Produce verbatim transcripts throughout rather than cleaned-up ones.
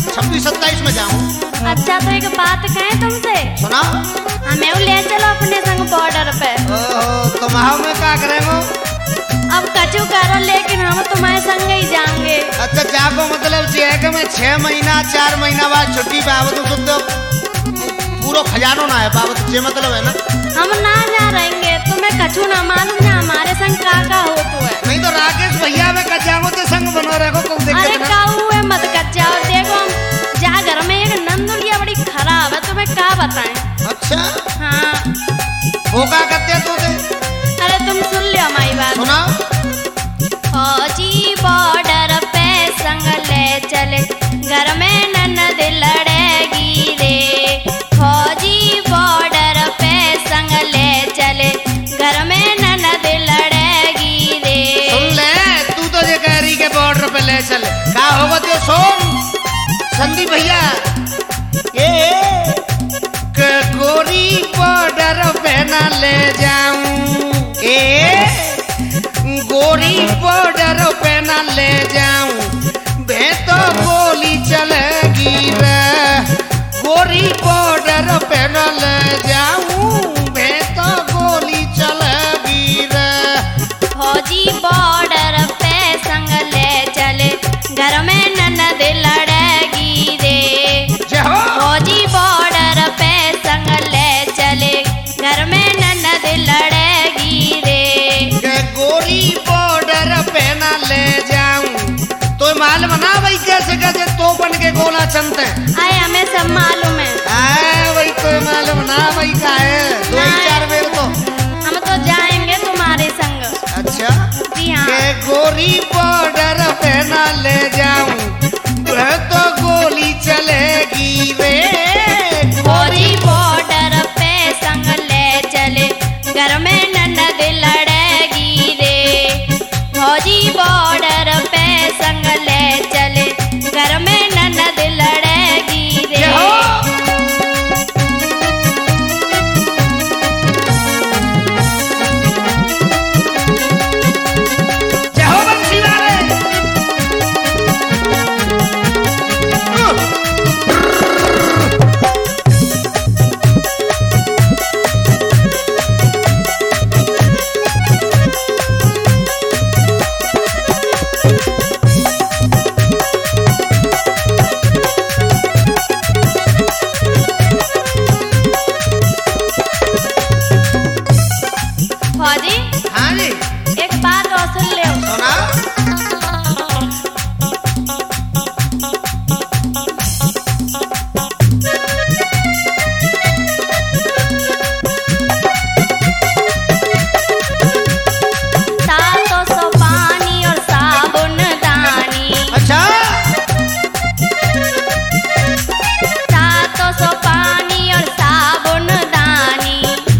छब्बीस सत्ताईस में जाऊँ। अच्छा तो एक बात कहें तुमसे, सुना हमें वो ले चलो अपने संग बॉर्डर पे। ओहो तुम आओ में क्या करेंगे? अब कचू करो लेकिन हम तुम्हारे संग ही जाएंगे। अच्छा जाको मतलब ये है कि मैं छह महीना चार महीना बाद छुट्टी पे आवत हूँ, शुद्ध पूरा खजानो ना है पावत, ये मतलब है ना। हम ना जा रहेंगे, तुम्हें कचू ना मालूम ना हमारे संग का का हो तो है। नहीं तो राकेश भैया में कचाओ तो संग बनो रखो को अरे दिक्कत ना। काऊ है मत कचाओ, देखो हम जा घर में एक नंदुलिया बड़ी खराब है, तुम्हें क्या बताएं। अच्छा हाँ वो क्या करते तू दे? अरे तुम सुन लियो हमारी बात। सुनाओ। फौजी बॉर्डर पे संग ले चले, घर में ननद लड़ेगी रे। फौजी बॉर्डर पे संग ले चले, घर में ननद लड़ेगी रे। सुन ले तू तो ये कह रही के बॉर्डर पे ले चल, क्या होगा तो सोन संदीप भैया ये के गोरी बॉर्डर पे ना ले जाऊं, ए गोरी बॉर्डर पे ना ले जाऊं, बे तो गोली चलेगी रे। गोरी बॉर्डर पे ना ले जाऊं, बे तो गोली चलेगी रे। फौजी बॉर्डर पे संग ले चले, घर में ननद लड़ेगी रे। जय हो। फौजी बॉर्डर पे संग ले चले, घर में ननद लड़ेगी रे। के गोरी बॉर्डर पे ना ले जाऊं, तो माल बना भाई कैसे कैसे तो बन के गोला चलते। आए हमें सब मालूम है। आए भाई तो माल बना भाई का है दो ही चार बेर तो। हम तो जाएंगे तुम्हारे संग। अच्छा जी हाँ। के गोरी बॉर्डर पे ना ले जाऊं, वह तो गोली चलेगी रे। फौजी बॉर्डर पे संग ले चले, घर में ननद लड़ेगी रे। फौजी बॉर्डर पे संग ले चले, घर में ननद लड़ेगी रे। जय हो। जय हो बंसी वाले। फौजी हाँ जी एक बात और सुन ले। सुना। सातों सौ पानी और साबुन दानी, अच्छा सातों सौ पानी और साबुन दानी।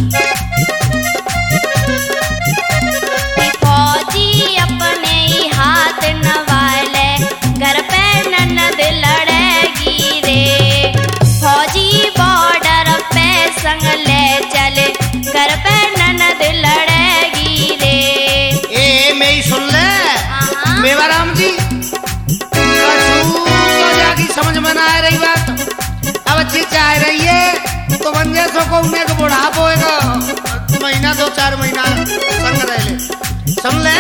कि फौजी अपने ही हाथ नवाले, घर पे ननद लड़ेगी रे। फौजी बॉर्डर पे संग ले चले, घर पे ननद लड़ेगी रे। ए मैं ही सुन ले हाँ। मेवाराम जी कछु तो जाकी समझ में ना आ रही बात। अब अच्छी चाह रही है तो बन जाए सो को उन्हें को बुढ़ापा होएगा, महीना दो चार महीना संग रह ले। सुन ले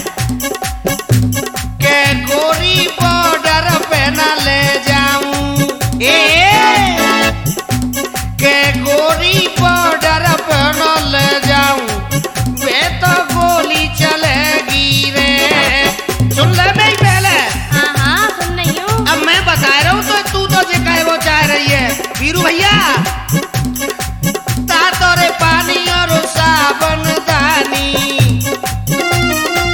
के गोरी बॉर्डर पे ना ले जाऊं, ए के गोरी बॉर्डर पे ना ले जाऊं, वे तो गोली चलेगी रे। सुन ले नहीं पहले। हाँ हाँ सुन रही हूँ। अब मैं बता रहा हूँ तो तू तो जो कहे वो चाह रही है। वीरू भैया तातोरे पानी और साबन दानी,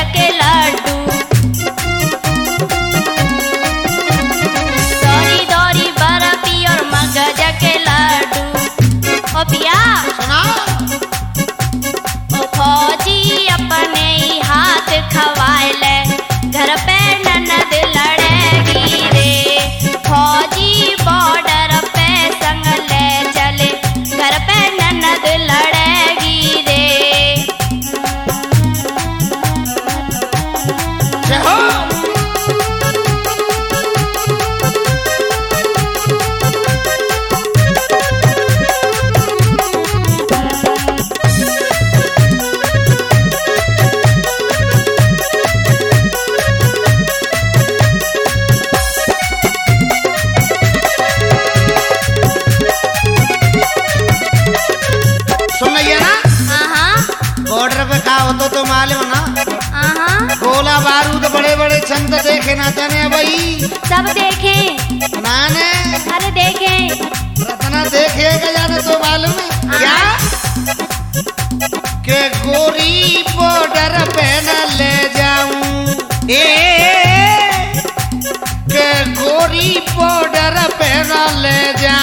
के लड्डू दौरी दौरी बर्फी और मगज के लड्डू। ओ पिया सुना ओ फौजी अपने ही हाथ खवाए ले घर पे ननद लड़ेगी रे। फौजी बॉर्डर पे संग ले चले घर पे ननद लड़ेगी रे। जय हो। सुन लिया ना हाँ बॉर्डर पे का होता तो मालूम ना हाँ गोला बारूद बड़े बड़े छंद देखे ना तने भाई सब देखे नाने अरे देखे रत्ना देखे का जाने तो मालूम है क्या के गोरी बॉर्डर पे न ले जाऊं ए के गोरी बॉर्डर पे न ले जाऊं